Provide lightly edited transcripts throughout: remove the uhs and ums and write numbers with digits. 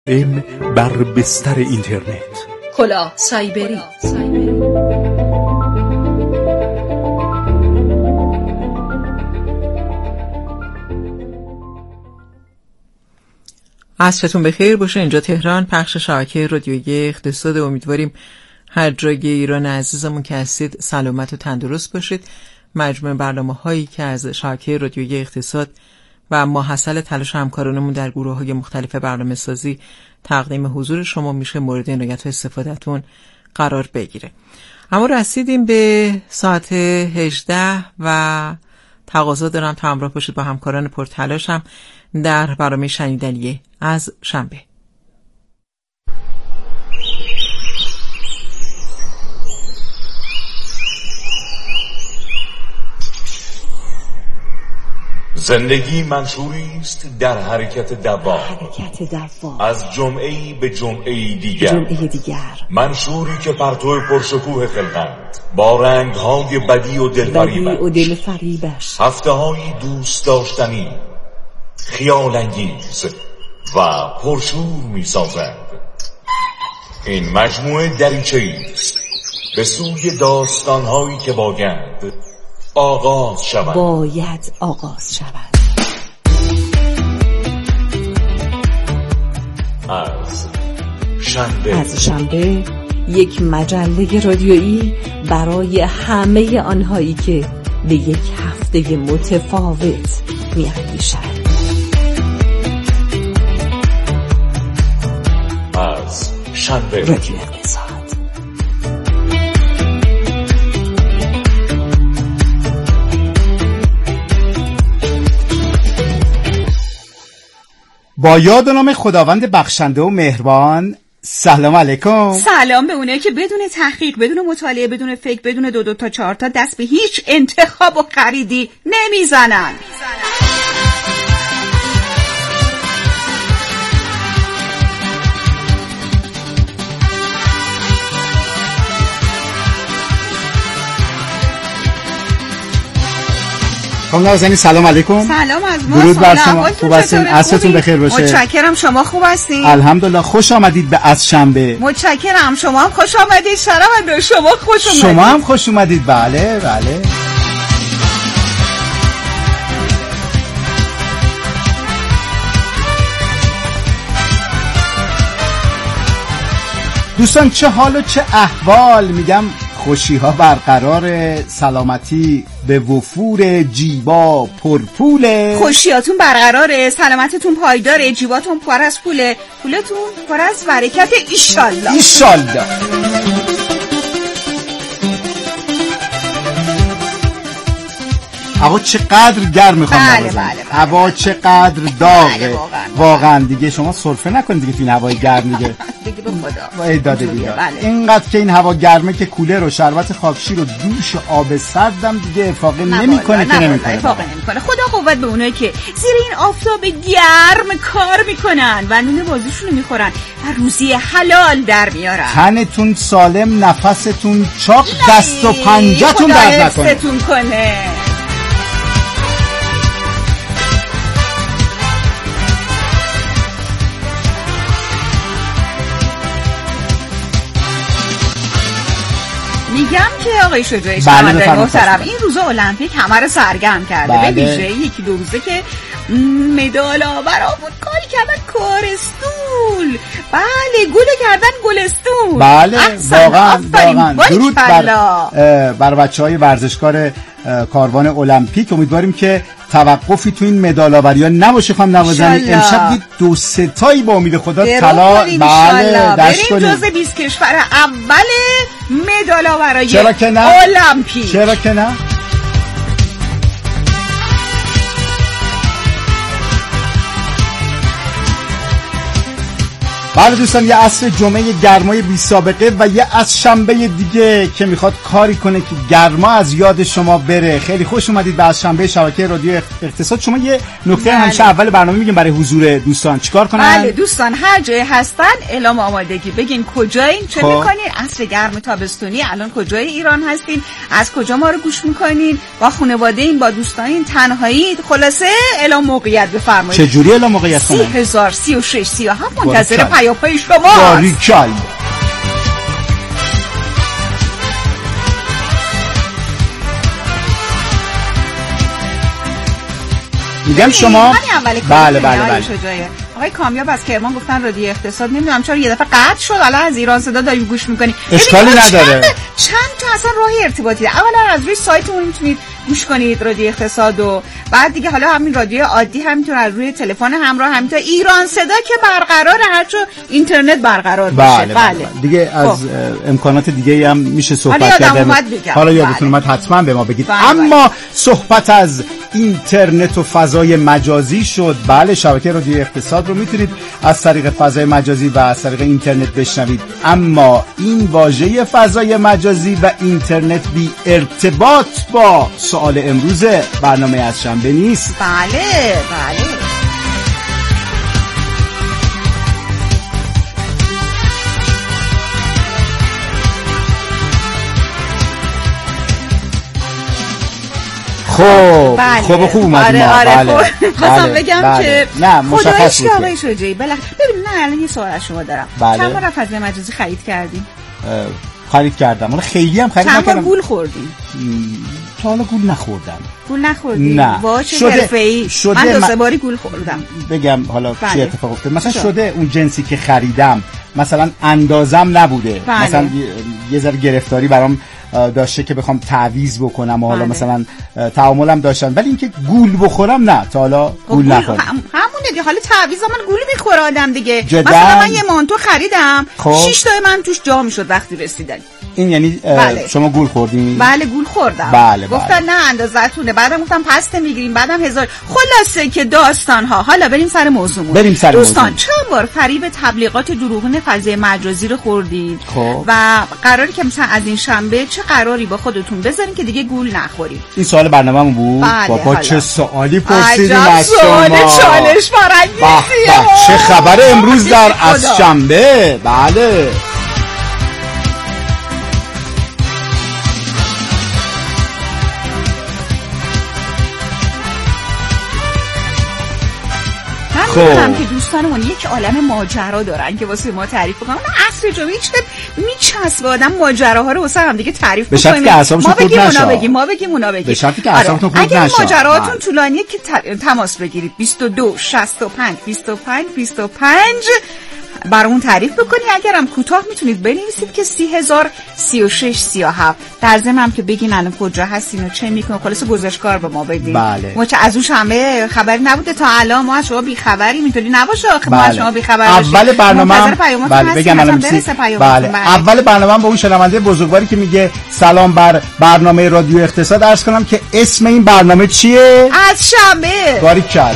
بر بستر اینترنت. کلاه سایبری. عصرتون بخیر باشه. اینجا تهران، پخش شبکه رادیویی اقتصاد. امیدواریم هر جای ایران عزیزمون که هستید سلامت و تندرست باشید. مجموع برنامه‌هایی که از شبکه رادیویی اقتصاد و ماحصل تلاش همکارانمون در گروه‌های مختلف برنامه‌سازی تقدیم حضور شما میشه مورد عنایت و استفادهتون قرار بگیره. اما رسیدیم به ساعت 18 و تقاضا دارم تا همراه باشید با همکاران پرتلاشم در برنامه شنیدنی از شنبه. زندگی منشوری است در حرکت دوام، از جمعه‌ای به جمعه‌ای دیگر، منشوری که پرتو پرشکوه خلقند با رنگ‌های بدی و دلفریبش، هفته‌های دوست داشتنی، خیال انگیز و پرشور می‌سازند. این مجموعه دریچه‌ای است به سوی داستان‌هایی که باید آغاز شود. از شنبه یک مجله رادیویی برای همه آنهایی که به یک هفته متفاوت می‌اندیشند. از شنبه رادیو اقتصاد. با یاد و نام خداوند بخشنده و مهربان. سلام علیکم. سلام به اونایی که بدون تحقیق، بدون مطالعه، بدون فکر، بدون 2 تا 4 تا دست به هیچ انتخاب و خریدی نمیزنن. خانم نازنین سلام علیکم. سلام از ما. درود بر شما. خوب هستین؟ عصرتون بخیر باشه. متشکرم. شما خوب هستین؟ الحمدلله. خوش آمدید به از شنبه. متشکرم. شما هم خوش آمدید. شرمنده. شما خوش اومدید. شما هم خوش اومدید. بله بله. دوستان چه حال و چه احوال؟ میگم خوشی ها برقرار، سلامتی به وفور، جیبا پرپوله. خوشیاتون برقراره، سلامتتون پایداره، جیباتون پر از پوله، پولتون پر از برکت. ایشالله ایشالله. هوا چقدر گرمه خانم. بله. هوا چقدر داغه. واقعا دیگه شما سرفه نکنید دیگه تو این هوای گرم دیگه. دیگه به خدا. ایداده دیگه. اینقدر که این هوا گرمه که کولر و شربت خاکشیر و دوش آب سردم دیگه افاقه نمیکنه که نمیکنه. خدا قوت به اونایی که زیر این آفتاب گرم کار میکنن و نون بازیشون رو میخورن و روزی حلال در میارن. تنتون سالم، نفستون چاق، دست و پنجه‌تون درد نکنه. میگم که آقای شجاعی شنوندگان محترم، این روزا المپیک همه رو سرگرم کرده. به ویژه 1-2 روزه که مدال آورا بود، کاری کردن کارستول. بله، گل کردن گلستون. بله واقعا درود بر بچهای ورزشکار کاروان المپیک. امیدواریم که توقفی تو این مدال آوری‌ها نباشه. خانم نوازنی امشب دید 2-3 تایی با امید خدا طلا. بله دست کنیم. بریم جزو 20 کشور اول مدال آورای المپیک. چرا که نه؟ بله دوستان، یه عصر جمعه گرمای بی سابقه و یه از شنبه دیگه که میخواد کاری کنه که گرما از یاد شما بره. خیلی خوش اومدید به از شنبه شبکه رادیو اقتصاد. شما یه نکته همیشه اول برنامه میگیم برای حضور دوستان چیکار کنن؟ بله دوستان، هر جای هستن اعلام آمادگی بگین کجایین، چه میکنین، عصر گرم تابستونی الان کجای ایران هستین، از کجا ما رو گوش میکنین، با خانواده این، با دوستانین، تنهایی، خلاصه اعلام موقعیت بفرمایید. چه جوری اعلام موقعیت کنن؟ 30,000 36 37 منتظر پیاپی شما. باریکال. میگم شما بله آقای کامیاب از کرمان گفتن رادیو اقتصاد، نمیدونم چرا یه دفعه قطع شد، الان از ایران صدا داریم گوش میکنیم. اشکالی نداره. چند تا اصلا راه ارتباطی ده. اولا از روی سایتمون میتونید گوش کنید رادیو اقتصاد، و بعد دیگه حالا همین رادیو عادی هم میتونه از روی تلفن همراه، همینطور ایران صدا که برقراره، هرچه اینترنت برقرار بشه. بله. دیگه از امکانات دیگه هم میشه صحبت کرد. حالا یادتون اومد حتما به ما بگید. اما صحبت از اینترنت و فضای مجازی شد. بله، شبکه رادیو اقتصاد رو میتونید از طریق فضای مجازی و از طریق اینترنت بشنوید، اما این واژه فضای مجازی و اینترنت بی ارتباط با سوال امروز برنامه از شنبه نیست. بله. خوب اومدیم. آره. خواستم بگم که نه مشخص بود آقای شجاعی. ببین نه الان یه سوال از شما دارم. چند بار فضای مجازی خرید کردین؟ خرید کردم. حالا خیلی هم خرید نکردم. چند بار گول خوردین؟ تا حالا گول نخوردم. گول نخوردی؟ نه. واچه حرفه‌ای. من 2-3 باری گول خوردم. بگم حالا چی اتفاق افتاد؟ مثلا شده اون جنسی که خریدم مثلا اندازم نبوده. مثلا یه ذره گرفتاری برام داشته که بخوام تعویض بکنم و حالا مثلا تعاملم داشتن، ولی اینکه گول بخورم نه، تا حالا گول نخوردم. همونه دیگه. حالا تعویض من گول میخوره آدم دیگه. مثلا من یه مانتو خریدم 6 تا من توش جا میشد وقتی رسیدن. این یعنی شما گول خوردین؟ بله گول خوردم. بله. گفتن نه اندازه‌تونه، بعدم گفتم پس میگیریم، بعدم 1000. خلاصه که داستان ها. حالا بریم سر موضوعمون. دوستان، چند بار فریب تبلیغات دروغین فضای مجازی رو خوردین و قراری که مثلا از این شنبه چه قراری با خودتون بذارین که دیگه گول نخورید؟ این سوال برنامه‌مون بود. بابا چه سوالی پرسیدیم از شما. چالش برانگیزیه. چه خبر امروز در از شنبه؟ بله. میدونم که دوستانمون یک عالم ماجرا دارن که واسه ما تعریف بکنن. اون عصر جمعی چه میچسبه آدم ماجراها رو واسه هم دیگه تعریف بکنیم. ما بگیم اونا بگیم. به شرطی که اعصابتون خورد نشه. اگه ماجراهاتون طولانیه که تماس بگیرید 22 65 25 25 برامون تعریف بکنی. اگرم کوتاه میتونید بنویسید که 30,000 36 37. در ضمن هم که بگین الان کجا هستین و چه میکنین، خلاص گزارشگار به ما بدین. بله. ما چه از اون شنبه خبری نبوده تا الان، ما از شما بی خبری میتونی نباشه. ما از شما بی خبر باشیم. اول برنامه بگم اول برنامه با اون شنونده بزرگواری که میگه سلام بر برنامه رادیو اقتصاد، عرض کنم که اسم این برنامه چیه؟ از شنبه. باریکلا.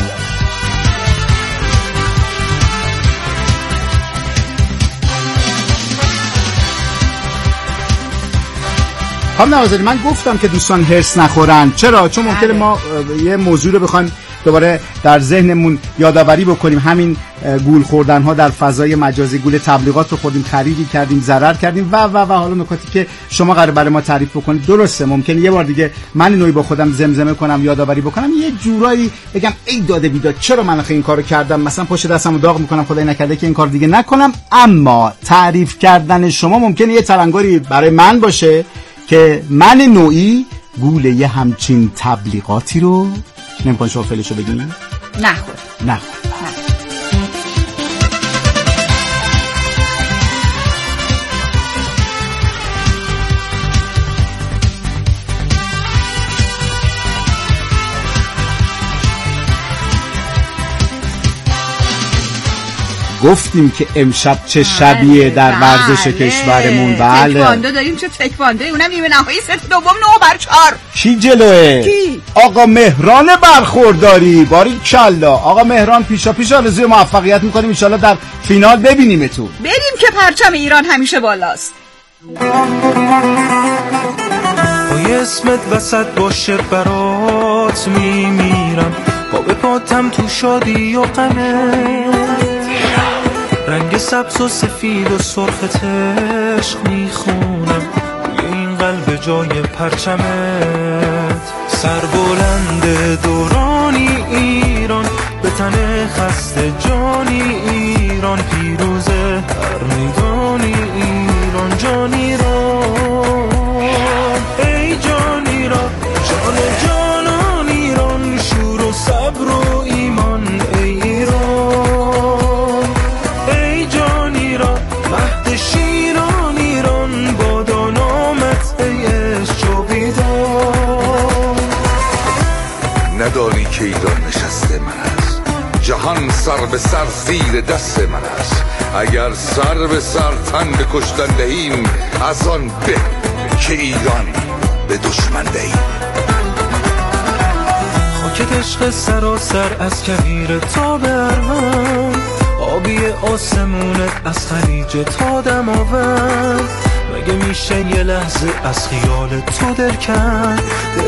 خانم نوازری، من گفتم که دوستان هرس نخورن. چرا؟ چون ممکنه ما یه موضوع رو بخوایم دوباره در ذهنمون یادآوری بکنیم. همین گول خوردن ها در فضای مجازی، گول تبلیغات رو خوردیم، خریدی کردیم، ضرر کردیم و حالا نکاتی که شما قراره برای ما تعریف بکنید. درسته ممکنه یه بار دیگه من اینو با خودم زمزمه کنم، یادآوری بکنم، یه جورایی بگم ای داده بیداد چرا من این کارو کردم، مثلا پشت دستمو داغ میکنم خدای نکرده که این کار دیگه نکنم. اما تعریف کردن شما ممکنه یه تلنگری برای من باشه که من نوعی گول یه همچین تبلیغاتی رو نمی‌کنم. شما فعلشو بگین؟ نخور. گفتیم که امشب چه شبیه در ورزش کشورمون. بله تکواندو داریم. چه تکواندو؟ اونم نیمه نهایی ست دوم 9-4. کی جلوه؟ کی؟ آقا مهران برخورداری. باریکالله آقا مهران. پیشا آرزوی موفقیت میکنیم، ان شاءالله در فینال ببینیمتون. بریم که پرچم ایران همیشه بالاست. پای اسمت وسط باشه برات میمیرم، پا به پاتم تو شادی و غمت، رنگ سبز و سفید و سرخت عشق میخونم توی این قلب جای پرچمت. سربلند دورانی ایران، به تن خسته جانی ایران، پیروزه هر میدانی ایران، جان ایران، ای جان ایران، جان جانان ایران، شور و صبر و ایمان، ای ایران، ای جان ایران، مهد شیران ایران، بادا نامت ای عشق و بیدار. ندانی که ایران نشسته من است، جهان سر به سر زیر دست من است. اگر سر به سر تن به کشتن دهیم، از آن به که ایران به دشمن دهیم. خاکت عشق سراسر از کویر تا به اروند، آبی آسمونت از خلیج تا دماوند. مگه میشه یه لحظه از خیال تو دل کن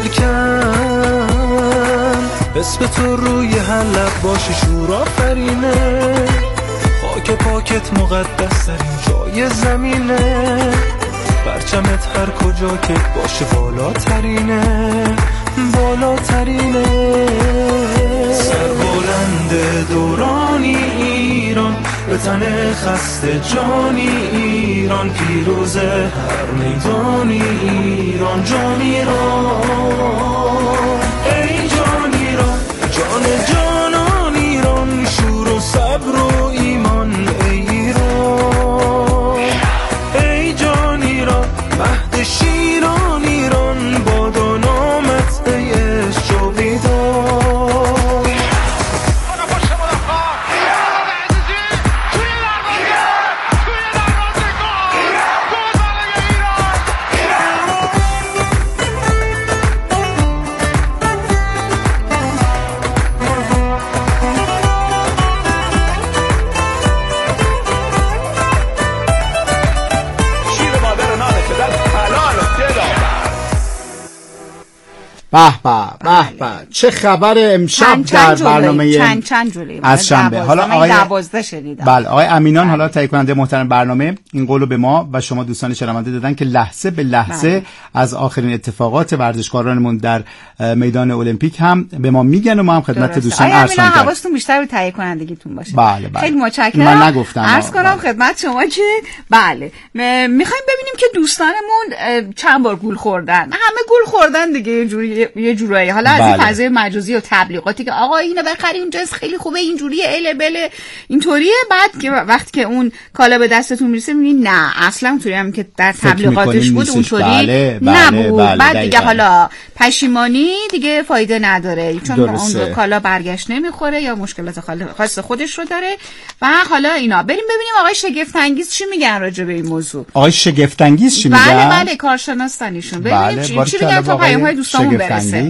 اسم تو روی هر لب باشه شور آفرینه. خاک پاکت مقدس ترین جای زمینه، پرچمت هر کجا که باشه بالاترینه. سربلند دورانی ایران، به تن خسته جانی ایران، پیروز هر میدانی ایران، جان ایران، ای جان ایران، جان جانان ایران، شور و صبر و ایمان، ای ایران، ای جان ایران، مهد شیران ایران، بادا نامت ای عشق و بیدار. به چه خبر امشب در برنامه چند جولی از شنبه. حالا آقای 12 شنیدم. بله آقای امینان حالا تهیه کننده محترم برنامه این قولو به ما و شما دوستان شنونده دادن که لحظه به لحظه از آخرین اتفاقات ورزشکارانمون در میدان المپیک هم به ما میگن و ما هم خدمت دوستان عرض کنیم. حواستون بیشتر به تهیه کنندگیتون باشه. بله. خیلی متشکرم. من نگفتم. عرض کنم خدمت شما که بله میخوایم ببینیم که دوستانمون چند بار گول خوردن. همه گول خوردن دیگه یه جورایی. حالا از این فضای مجازی و تبلیغاتی که آقا اینو بخری اونجا خیلی خوبه اینجوریه اله بله اینطوریه، بعد که وقتی که اون کالا به دستتون میرسه میبینید نه اصلا اونطوری هم که در تبلیغاتش بود اونطوری نبود. بعد دیگه حالا پشیمانی دیگه فایده نداره چون اون کالا برگشت نمیخوره یا مشکلات خاص خودش رو داره. و حالا اینا بریم ببینیم آقای شگفت انگیز چی میگن راجع به این موضوع. آقای شگفت انگیز چی میگن؟ بله کارشناسن ایشون. ببینیم چی میگن تا پیام‌های دوستامون برسه.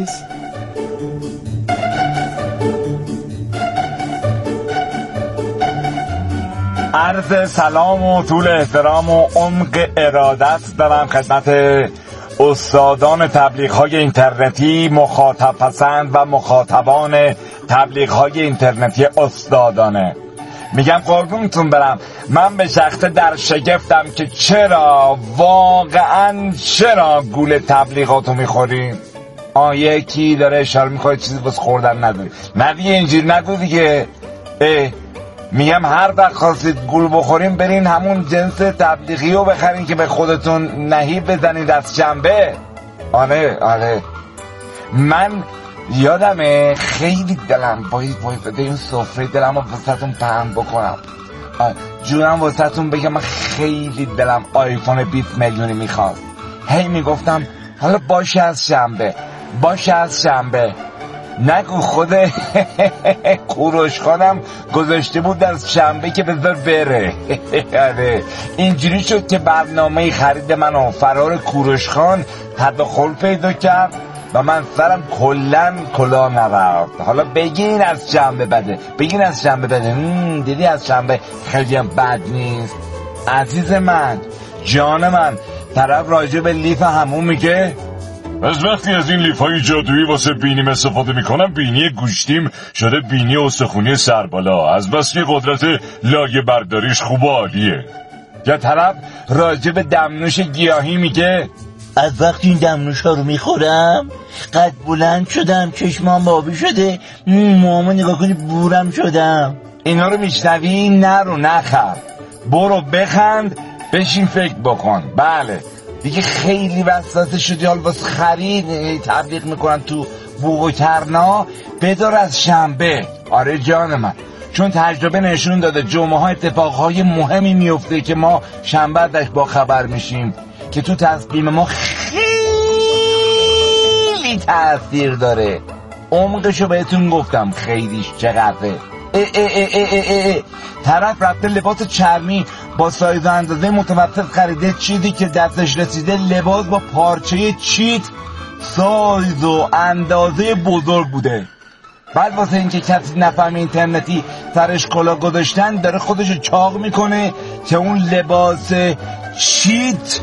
عرض سلام و طول احترام و عمق ارادت دارم خدمت استادان تبلیغ‌های اینترنتی، مخاطب پسند و مخاطبان تبلیغ‌های اینترنتی استادانه. میگم قربونتون برم، من به شخصه در شگفتم که واقعا چرا گول تبلیغاتو میخوریم. یکی داره اشاره میکنه چیزی بس خوردن نداری. نه دیگه اینجوری نگو دیگه. میگم هر وقت خواستید گول بخوریم برین همون جنس تبلیغی رو بخرین که به خودتون نهیب بزنید از جنبه. آره من یادمه خیلی دلم باید این سفره دلم رو واسهتون پهن بکنم، جونم واسهتون بگم من خیلی دلم آیفون 20 میلیونی میخواد. هی میگفتم حالا باشه از شنبه نگو خود کوروش خانم گذاشته بود از شنبه که بذار بره. اینجوری شد که برنامه خرید منو فرار کوروش خان تداخل پیدا کرد و من سرم کلن کلاه نورد. حالا بگین از شنبه بده، بگین از شنبه بده. دیدی از شنبه خیلی هم بد نیست. عزیز من، جان من، طرف راجع به لیف همون میگه از وقتی از این لیفای جادویی واسه بینیم استفاده میکنم بینی گوشتیم شده بینی استخونی سربالا. از بس که قدرت لایه برداریش خوب و عالیه. یا طرف راجع به دمنوش گیاهی میگه از وقتی این دمنوش ها رو میخورم قد بلند شدم، چشمام آبی شده، موامو نگاه کنی بورم شدم. اینا رو میشنوی نرو نخر، برو بخند بشین فکر بکن. بله دیگه خیلی وسوسه شدی حال واسه خرید تبلیغ میکنن تو بوق و کرنا بدار از شنبه. آره جان من، چون تجربه نشون داده جمعه ها اتفاقهای مهمی میفته که ما شنبه ازش با خبر میشیم که تو تصمیم ما خیلی تأثیر داره. عمقشو بهتون گفتم خیلیش چقدره. طرف رفته لباس چرمی با سایز و اندازه متوسط خریده، چیزی که دستش رسیده لباس با پارچه چیت سایز و اندازه بزرگ بوده. بعد واسه اینکه کسی نفهمه اینترنتی سرش کلاه گذاشتن داره خودشو چاق میکنه که اون لباس چیت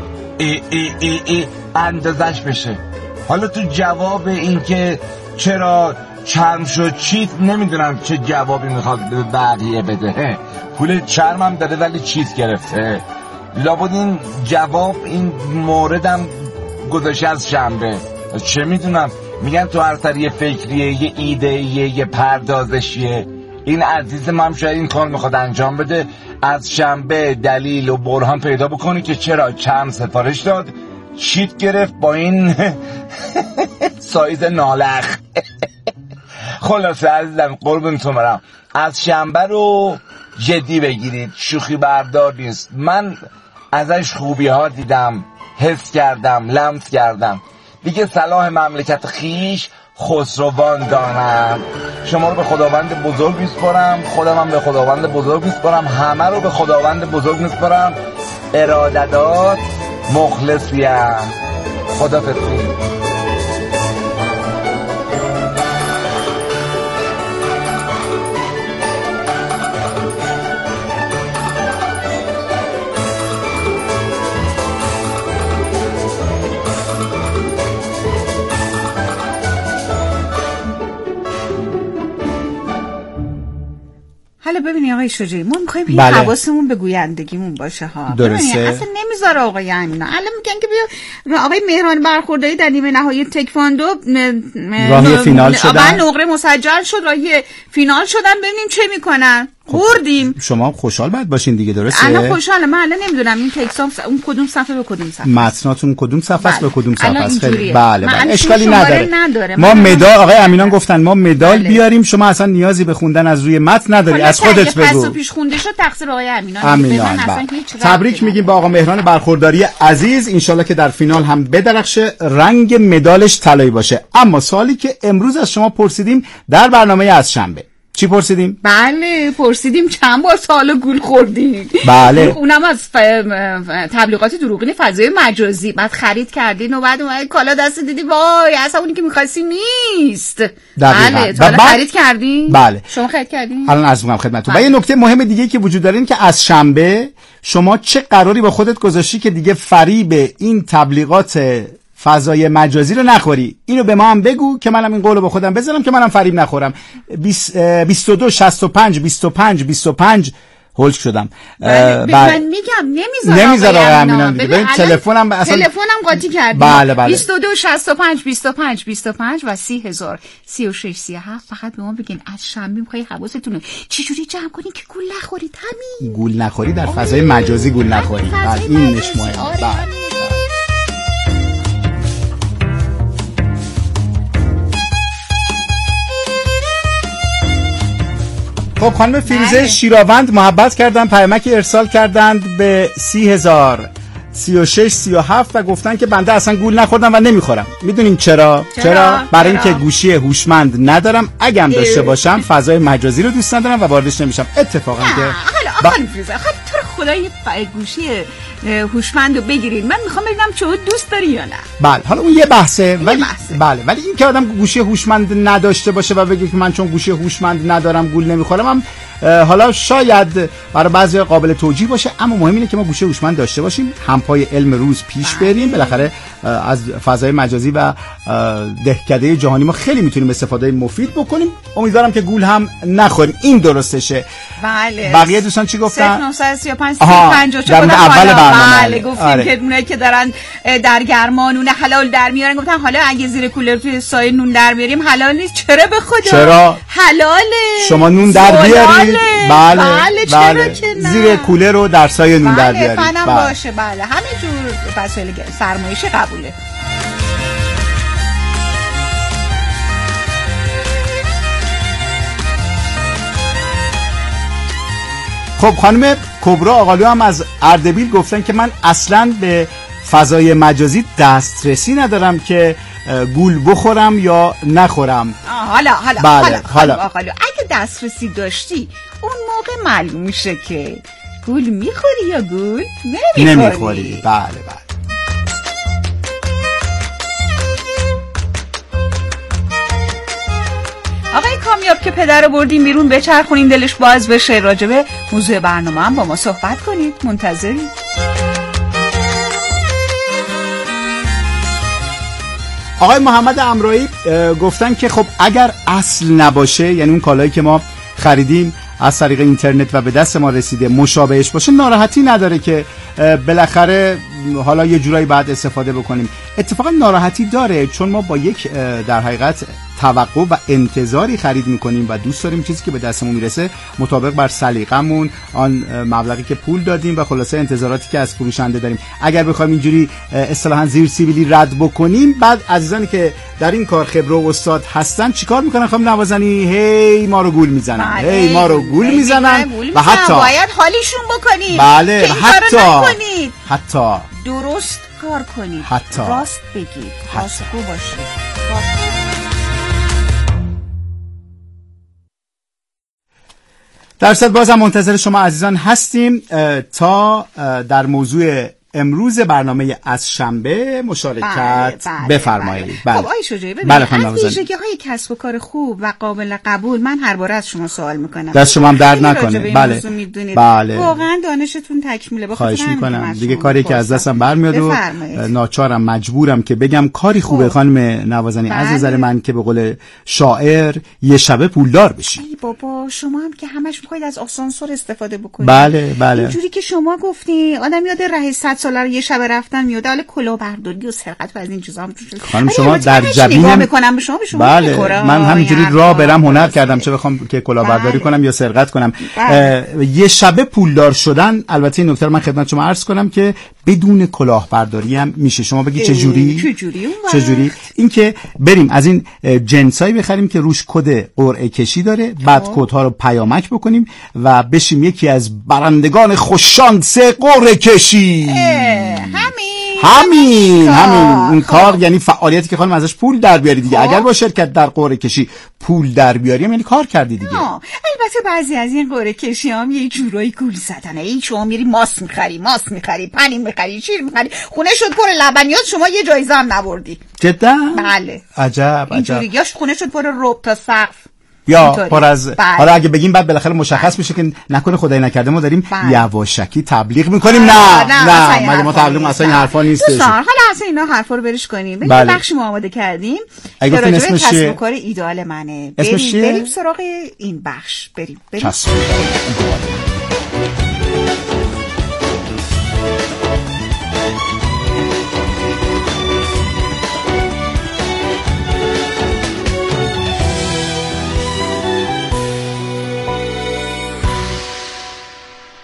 اندازش بشه. حالا تو جواب اینکه چرا چرم شد چیت نمیدونم چه جوابی میخواد به بقیه بده. پول چرمم داده ولی چیت گرفته. لابد این جواب این موردم گذاشته از شنبه. چه میدونم، میگن تو هر سر یه فکریه، یه ایده، یه پردازشیه. این عزیز من شاید این کار میخواد انجام بده، از شنبه دلیل و برهان پیدا بکنی که چرا چرم سفارش داد چیت گرفت با این سایز نالخ. خلاصه عزیزم قربونتون برم، از شنبه رو جدی بگیرید، شوخی بردار نیست. من ازش خوبی ها دیدم، حس کردم، لمس کردم. دیگه صلاح مملکت خیش خسروان دانم. شما رو به خداوند بزرگ میسپارم، خودم هم به خداوند بزرگ میسپارم، همه رو به خداوند بزرگ میسپارم. ارادتات مخلصیم. خدافظ. حالا ببینی آقای شجاعی، ما میخوایم حواسمون به گویندگیمون باشه ها. درسته. اصلا نمیذاره آقای امینا. الان میگن که بیا آقای مهران برخورداری در نیمه نهایی تکواندو راهی فینال شدن، نقره مسجل شد، راهی فینال شدن. ببینیم چه میکنن. بردیم. شما خوشحال باید باشین دیگه، درسته؟ الان خوشحالم. من الان نمیدونم این تکسام اون کدوم صفحه به کدوم صفحه، متناتون کدوم صفحه است به کدوم صفحه است. خیلی بله اشکالی نداره. ما مدال، آقای امینان گفتن ما مدال بیاریم، شما اصلا نیازی به خوندن از روی متن نداری، از خودت بگو. پس و پیش خونده شد تقصیر آقای امینان. تبریک میگیم با آقا مهران برخورداری عزیز. انشالله که در فینال هم بدرخشه، رنگ مدالش طلایی باشه. اما سوالی که امروز از شما پرسیدیم در برنامه از شنبه، چی پرسیدیم؟ بله پرسیدیم چند بار سوالو گول خوردیم. بله اونم از تبلیغات دروغین فضای مجازی. بعد خرید کردین و بعد اومد کالا دست دیدی وای اصلا اونی که می‌خواستی نیست. بله تو خرید کردین؟ بله شما خرید کردین؟ الان عرض می‌کنم خدمتتون. و یه نکته مهم دیگه که وجود داره این که از شنبه شما چه قراری با خودت گذاشتی که دیگه فریب این تبلیغات فضای مجازی رو نخوری. اینو به ما هم بگو که منم این قولو به خودم بزنم که منم فریب نخورم. 22 65 25 25 هولش شدم. من میگم نمیذاره آقای امینان دیگه. ببین تلفنم قاطی کردی. بله 22 65 25 25 و 30000 36 37. فقط به ما بگین از شنبه میخوای حواستون رو چجوری جمع کنین که گول نخورید. همین گول نخوری در فضای مجازی گول نخوری. این نش مهمه. خب خانم فیروزه شیراوند محبت کردن، پیامک ارسال کردند به 30000 36 37 و گفتن که بنده اصلا گول نخوردم و نمیخورم. میدونین چرا؟ برای اینکه گوشی هوشمند ندارم. اگم داشته باشم فضای مجازی رو دوست ندارم و واردش نمیشم. اتفاقا که حالا آخه فیروزه تو خدای گوشی هوشمند رو بگیرید. من میخوام ببینم چه دوست داری یا نه. بله حالا اون یه بحثه ولی این که آدم گوشی هوشمند نداشته باشه و بگه که من چون گوشی هوشمند ندارم گول نمیخورم، حالا شاید برای بعضی قابل توجیه باشه، اما مهم اینه که ما گوشی هوشمند داشته باشیم، همپای علم روز پیش بریم. بالاخره از فضای مجازی و دهکده جهانی ما خیلی میتونیم استفاده مفید بکنیم. امیدوارم که گول هم نخوریم. این درستشه. بله. بقیه دوستان چی گفتن؟ 935 54 اول بله گفتیم که اونایی که دارن در گرما نون حلال در میارن گفتن حالا اگه زیر کولر توی سایه نون در میاریم حلال نیست. چرا به خدا؟ چرا؟ حلاله. شما نون در بیارید. بله چرا که نه؟ زیر کولر رو در سایه نون در بیارید. فنم باشه. بله همه جور وسایل سرمایشی قبوله. خب خانم کبرا آقالو هم از اردبیل گفتن که من اصلا به فضای مجازی دسترسی ندارم که گول بخورم یا نخورم. حالا آقالو اگه دسترسی داشتی اون موقع معلوم میشه که گول میخوری یا گول نمیخوری. بله. آقای کامیاب که پدر رو بردیم بیرون بچرخونیم دلش باز بشه، راجبه موضوع برنامه هم با ما صحبت کنید. منتظریم. آقای محمد امرایی گفتن که خب اگر اصل نباشه، یعنی اون کالایی که ما خریدیم از طریق اینترنت و به دست ما رسیده مشابهش باشه، ناراحتی نداره که بالاخره حالا یه جورایی بعد استفاده بکنیم. اتفاقا ناراحتی داره، چون ما با یک در حقیقت توقع و انتظاری خرید میکنیم و دوست داریم چیزی که به دستمون میرسه مطابق بر سلیقمون آن مبلغی که پول دادیم و خلاصه انتظاراتی که از فروشنده داریم. اگر بخوایم اینجوری اصطلاحاً زیر سیبیلی رد بکنیم، بعد عزیزانی که در این کار خبره و استاد هستن چیکار میکنن؟ خانم نوازنی هی ما رو گول میزنن. و حتی باید حالیشون بکنیم. بله حتی درست کار کنید. حتی راست بگید. راستگو باشید. درصد بازم منتظر شما عزیزان هستیم تا در موضوع امروز برنامه از شنبه مشارکت بفرمایید. خب آقای شجاعی ببینید از ویژگی‌های کسب و کار خوب و قابل قبول من هر باره از شما سوال میکنم. دست شما هم درد نکنه. بله واقعا دانشتون تکمیله. خواهش میکنم. دیگه کاری که از دستم برمیاد و ناچارم مجبورم که بگم کاری خوبه خانم نوازنی از نظر من که به قول شاعر یه شبه پولدار بشی. ای بابا شما هم که همش میخواید از آسانسور استفاده بکنید. بله اینجوری که شما گفتی آدم یاد راه 100 ساله یه شب رفتن میاد، حالا کلاهبرداری و سرقت و از این چیزا هم خانم شما در جبین میکنم به شما بله من همینجوری راه برم هنر کردم، چه بخوام که کلاهبرداری کنم یا سرقت کنم. یه شب پولدار شدن، البته این نکته رو من خدمت شما عرض کنم که بدون کلاهبرداری هم میشه. شما بگی چه جوری؟ این که بریم از این جنسایی بخریم که روش کد قرعه کشی داره، بعد کدها رو پیامک بکنیم و بشیم یکی از برندگان خوششانس قرعه کشی. همین اون کار یعنی فعالیتی که خانم ازش پول در بیاری دیگه. اگر با شرکت در قرعه کشی پول در بیاریم یعنی کار کردی دیگه. البته بعضی از این قرعه کشی هم یه جورایی گول زدنه. این شما میری ماست میخری پنیر میخری شیر میخری، خونه شد پر لبنیات، شما یه جایزه هم نبردی. جدا؟ بله. عجب. اینجوری یا خونه شد پر رب تا سقف یا پر از حالا اگه بگیم بعد بالاخره مشخص میشه که نکنه خدای نکرده ما داریم یواشکی تبلیغ میکنیم. نه مگه ما تبلیغ اصلا این حرفا نیست. حالا اصلا اینا حرفا رو بریش کنیم. یه بخشی ما آماده کردیم که راجع به کسب و کار ایدئال منه. بریم سراغ این بخش. بریم.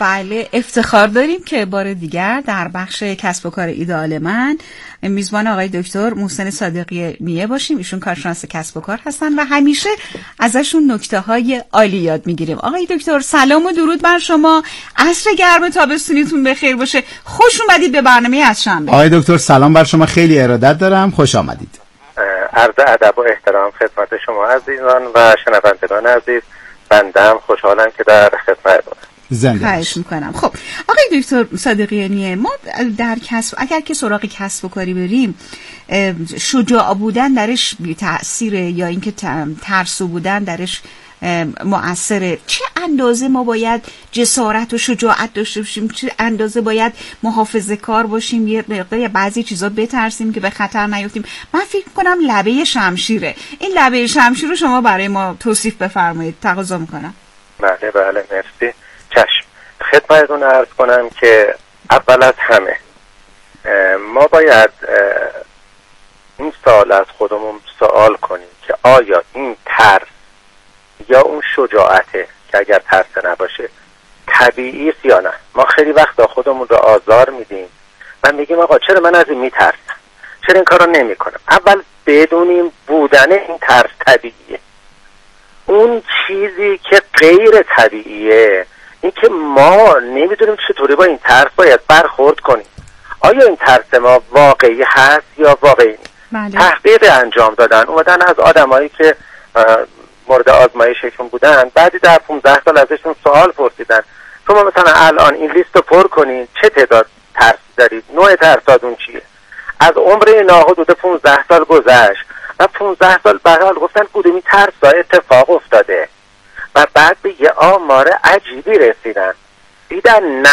بله، افتخار داریم که بار دیگر در بخش کسب و کار ایدئال من میزبان آقای دکتر محسن صادقی نیه باشیم. ایشون کارشناس کسب و کار هستن و همیشه ازشون نکته‌های عالی یاد میگیریم. آقای دکتر سلام و درود بر شما، عصر گرم تابستونیتون بخیر باشه، خوش اومدید به برنامه از شنبه. آقای دکتر سلام بر شما، خیلی ارادت دارم، خوش آمدید. عرض ادب و احترام خدمت شما عزیزان و شنوندگان عزیز، بندم خوشحالم که در خدمتتونم. خواهش میکنم. خب آقای دکتر صادقی نیه، ما در اگر که سراغ کسب و کاری بریم، شجاع بودن درش بی تأثیره یا اینکه ترسو بودن درش مؤثره؟ چه اندازه ما باید جسارت و شجاعت داشته باشیم؟ چه اندازه باید محافظه کار باشیم؟ یه بعضی چیزا بترسیم که به خطر نیفتیم؟ من فکر میکنم لبه شمشیره. این لبه شمشیر رو شما برای ما توصیف بفرمایید، تقاضا میکنم. بله مرسی. چشم. خدمتتون عرض کنم که اول از همه ما باید این سوال از خودمون سوال کنیم که آیا این ترس یا اون شجاعته که اگر ترس نباشه طبیعی است یا نه. ما خیلی وقتا خودمون رو آزار میدیم و میگیم آقا چرا من از این میترسم، چرا این کار رو نمی کنم. اول بدونیم بودن این ترس طبیعیه. اون چیزی که غیر طبیعیه این که ما نمیدونیم چطوری با این ترس باید برخورد کنیم. آیا این ترس ما واقعی هست یا واقعی نیست؟ تحقیق انجام دادن، اومدن از آدمایی که مورد آزمایششون بودن، بعدی در 15 سال ازشون سوال پرسیدن شما مثلا الان این لیست رو پر کنین، چه تعداد ترس دارید، نوع ترساتون چیه؟ از عمر ناحدود 15 سال گذشت و 15 سال بعد گفتن کدومی ترسا اتفاق افتاده و بعد به یه آمار عجیبی رسیدن، دیدن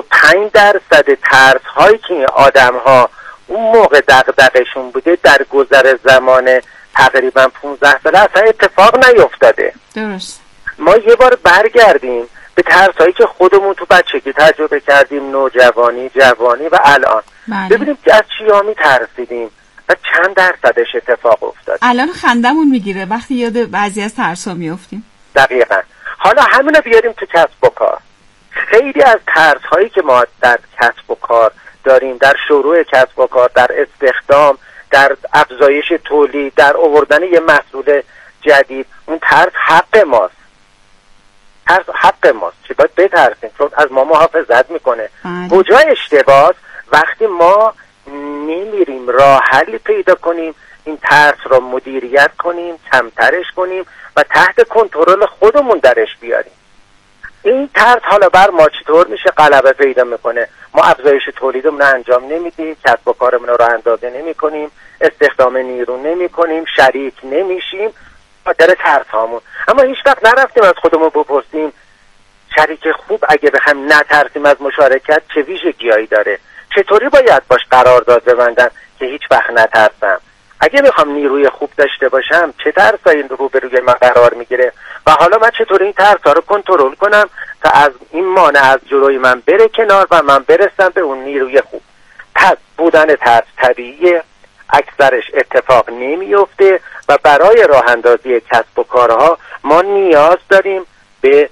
95% ترس هایی که این آدم ها اون موقع دغدغه‌شون بوده در گذر زمان تقریبا 15 سال اصلا اتفاق نیفتاده. درست. ما یه بار برگردیم به ترس هایی که خودمون تو بچگی تجربه کردیم، نوجوانی، جوانی و الان. ببینیم که از چیا میترسیدیم و چند درصدش اتفاق افتاد. الان خندمون میگیره وقتی یاد بعضی از ترس‌ها میافتیم. دقیقاً. حالا همینو بیاریم تو کسب و کار. خیلی از ترس هایی که ما در کسب و کار داریم، در شروع کسب و کار، در استخدام، در افزایش تولید، در آوردن یه محصول جدید، اون ترس حق ماست. ترس حق ماست، چی باید بترسیم چون از ما محافظت میکنه. کجا اشتباهه؟ وقتی ما نمیریم راه حلی پیدا کنیم، این ترس رو مدیریت کنیم، کمترش کنیم و تحت کنترل خودمون درش بیاریم. این ترس حالا بر ما چطور میشه غلبه پیدا میکنه؟ ما افزایش تولیدمون انجام نمیدیم، کسب و کارمون رو اندازه نمیکنیم، استخدام نیرو نمیکنیم، شریک نمیشیم خاطر ترس هامون. اما هیچ وقت نرفتیم از خودمون بپرسیم شریک خوب اگه بخوایم نترسیم از مشارکت چه ویژگی‌هایی داره، چطوری باید باش قرارداد ببندم که هیچ وقت نترسم. اگه بخوام نیروی خوب داشته باشم چه ترسایی روبروی من قرار میگیره و حالا من چطوری این ترس‌ها رو کنترل کنم تا از این مانع از جلوی من بره کنار و من برسم به اون نیروی خوب. پس بودن ترس طبیعیه، اکثرش اتفاق نمیفته و برای راه اندازی کسب و کارها ما نیاز داریم به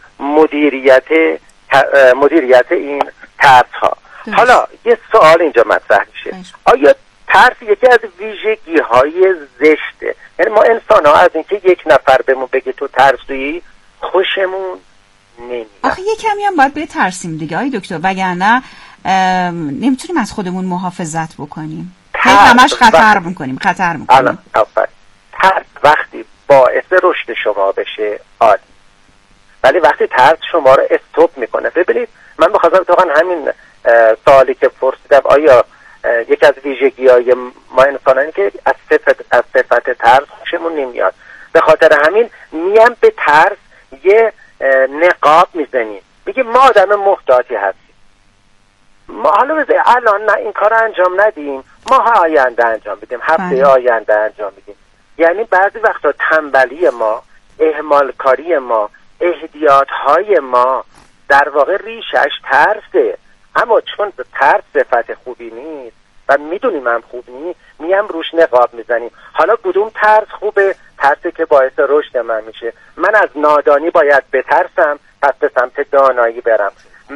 مدیریت این ترس‌ها. حالا یه سوال اینجا مطرح میشه، آیا ترس یکی از ویژگی‌های زشته؟ یعنی ما انسان‌ها از اینکه یک نفر بهمون بگه تو ترسویی خوشمون نمیاد. آخه یه کمی هم باید بترسیم دیگه آقای دکتر، وگرنه نمیتونیم از خودمون محافظت بکنیم. همش خطر میکنیم. ترس وقتی باعث رشد شما بشه عالی، ولی وقتی ترس شما رو استوب میکنه. ببینید من بخواستم اتفاقا همین سوالی که پرسیدم، آیا یکی از ویژگی‌های ما انسانانی که از صفت ترس خوشمون نمیاد، به خاطر همین میام به ترس یه نقاب میزنیم، میگه ما آدم محتاطی هستیم، ما حالا الان نه این کار انجام ندیم، ماه آینده انجام بدیم، هفته آینده انجام بدیم. یعنی بعضی وقتا تنبلی ما، اهمال کاری ما، احتیاطهای ما در واقع ریشش ترسه. اما چون ترس صفت خوبی نیست و میدونیم هم خوب نیست، میم روش نقاب میزنیم. حالا کدوم ترس خوبه؟ ترسی که باعث رشد من میشه. من از نادانی باید بترسم پس به سمت دانایی برم.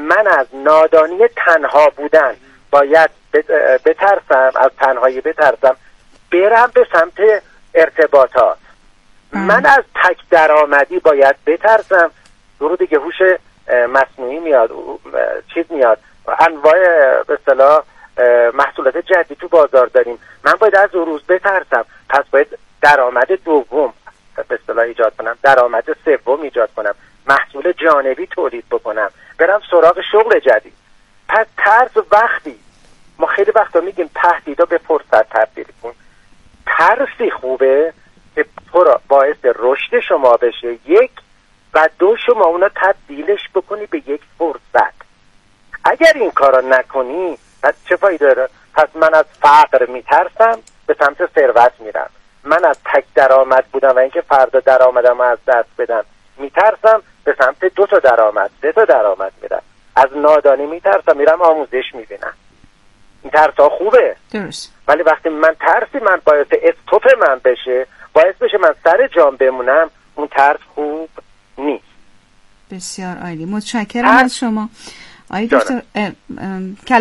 من از نادانی تنها بودن باید بترسم، از تنهایی بترسم، برم به سمت ارتباطات. من از تک درآمدی باید بترسم، درو دیگه هوش مصنوعی میاد، چیز میاد، انواع به اصطلاح محصولات جدید تو بازار داریم، من باید از روز بترسم، پس باید درآمد دوم به اصطلاح ایجاد کنم، درآمد سوم ایجاد کنم، محصول جانبی تولید بکنم، برم سراغ شغل جدید. پس ترس وقتی ما خیلی وقتا میگیم تهدیدا به فرصت تبدیل کن، ترسی خوبه که باعث رشد شما بشه، یک، و دو، شما اونا تبدیلش بکنی به یک فرصت. اگر این کارا نکنی پس چه فایده داره؟ پس من از فقر میترسم، به سمت ثروت میرم. من از تک درآمد بودم و اینکه فردا درآمدم از دست بدم میترسم، به سمت 2 تا درآمد 3 تا درآمد میرم. از نادانی میترسم، میرم آموزش میبینم. این ترس ها خوبه درست، ولی وقتی من ترسی من باعث استوپ من بشه، باعث بشه من سر جام بمونم، اون ترس خوب نیست. بسیار عالی، متشکرم از شما آقای دکتر.